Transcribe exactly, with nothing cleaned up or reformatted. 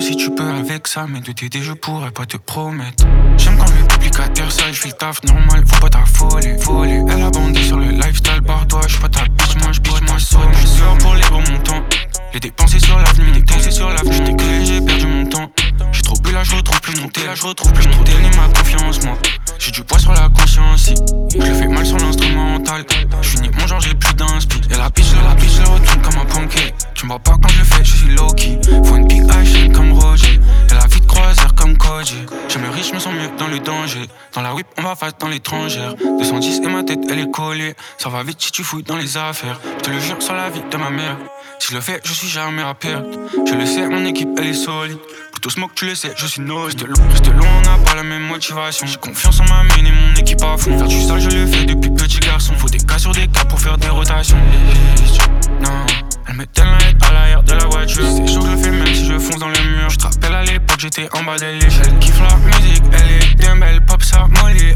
si tu peux avec ça, mais de t'aider je pourrais pas te promettre. J'aime quand le public adhère ça, je fais le taf normal, faut pas t'affoler, voler. Elle a bandé sur le lifestyle, par toi, j'suis pas ta bitch, moi j'bitch, moi j'saute. J'suis dehors pour les gros montants, les dépenser sur l'avenir, les dépenser sur l'avenir. J'étais clé, j'ai perdu mon temps. J'ai trop bu là, je retrouve plus mon thé, là je retrouve plus mon thé, ni ma confiance, moi. J'ai du poids sur la conscience, si je le fais mal sur l'instrumental. J'suis ni mon genre, j'ai plus d'inspi. Et la bitch, la bitch, je retourne comme un pancake. Tu me vois pas quand je le fais, je suis low-key. Faut une big eye, comme Roger. Et la vie de croisière comme Koji. J'aime le riche, me sens mieux dans le danger. Dans la whip, on va face dans l'étrangère. deux cent dix et ma tête, elle est collée. Ça va vite si tu fouilles dans les affaires. Je te le jure sur la vie de ma mère. Si je le fais, je suis jamais à perdre. Je le sais, mon équipe, elle est solide. Plutôt smoke, tu le sais, je suis no. Reste loin, reste loin, on n'a pas la même motivation. J'ai confiance en ma mine et mon équipe à fond. Faire du sale, je le fais depuis petit garçon. Faut des cas sur des cas pour faire des rotations. Non, elle met telle light à l'arrière de la voiture. C'est chaud, je le fais même si je fonce dans le mur. Je te rappelle à l'époque, j'étais en bas de l'échelle. Elle kiffe la musique, elle est bien belle, pop ça, molly.